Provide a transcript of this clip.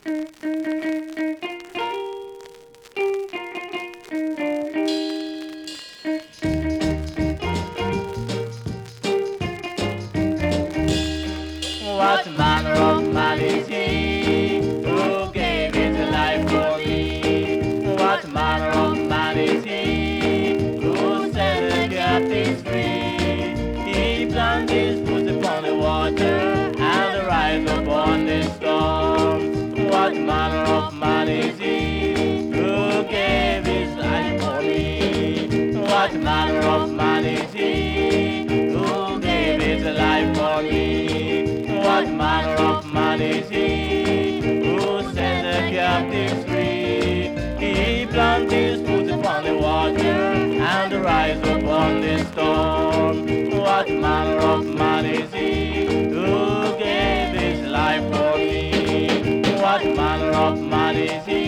What manner of man is he who gave his life for me? What manner of man is he who set the captives free? He planted his foot upon the water and the rise upon the storm. What manner of man is he who gave his life for me? What manner of man is he who gave his life for me? What manner of man is he who set the captives free? He planted his foot upon the water and the rise upon the storm. What manner of man is he who gave his life for me? What manner of man is he